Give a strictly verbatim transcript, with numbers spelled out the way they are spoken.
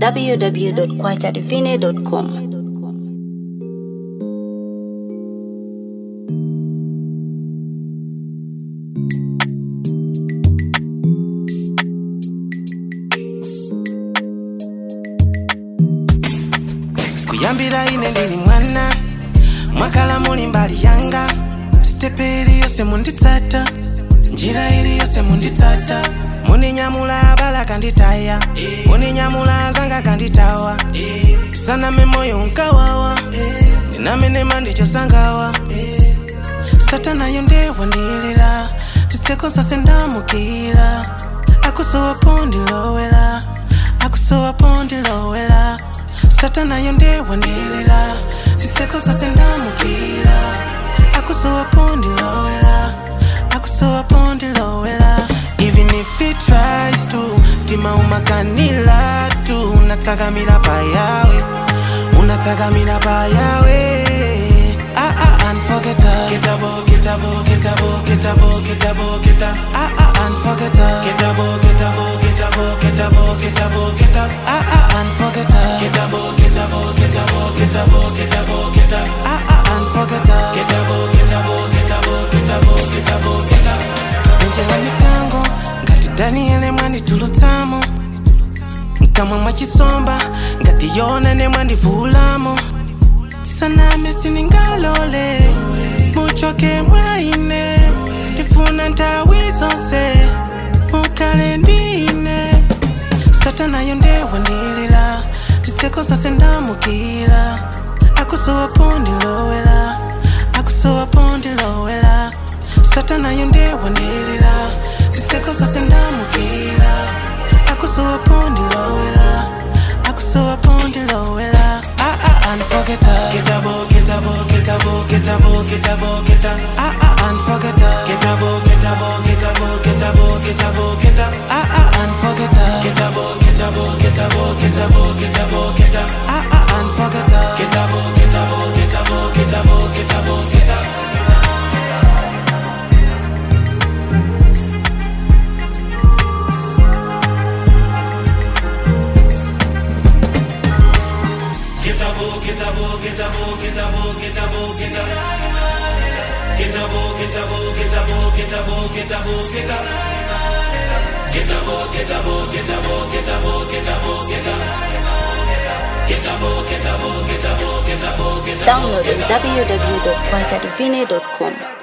w w w dot kwacha divine dot com. Kuyambira ine ndili mwana mwakala muli mbali yanga stepe ili yose munditsata njira ili yose munditsata muninyamula bala kanditaya muninyamula zanga kanditawa sana memoyo nkawawa ninamene mandicho sangawa satana yonde wandilira titseko sase ndamukira akusowa pondi lowela akusowa pondi lowela satana yonde wandilira titseko sase ndamukira akusowa pondi lowela akusowa pondi lowela. Even if he tries to tima umakanila tu unataka mila pa yawe unataka mila pa yawe ah ah unforgettable getabo getabo getabo getabo getabo geta ah ah unforgettable getabo getabo getabo getabo getabo geta ah ah unforgettable getabo getabo getabo getabo getabo geta ah ah unforgettable getabo getabo getabo getabo getabo geta Angela mitango ngati Daniele mwandi tulutsamo Nkamwa mwachisomba ngati yona ne mwandi vulamo Saname siningalole muchoke mwaine ndifuna ntawi zonse mukale ndine satana yonde wandilira titseko sase ndamukira akusowa pondi lowela akusowa pondi lowela satana yonde wandilira titseko sase ndamukira akusowa pondi lowela akusowa pondi lowela ah ah unforgettable getabo getabo getabo getabo getabo geta ah ah unforgettable getabo getabo getabo getabo getabo geta ah ah unforgettable getabo getabo getabo getabo getabo geta ah ah unforgettable getabo getabo getabo getabo getabo geta Getabo, getabo, getabo, getabo, getabo, geta. Getabo, getabo, getabo, getabo, getabo, geta. Getabo, getabo, getabo, getabo, getabo, geta. Getabo, getabo, getabo, getabo, getabo. Download on w w w dot kwacha divine dot com.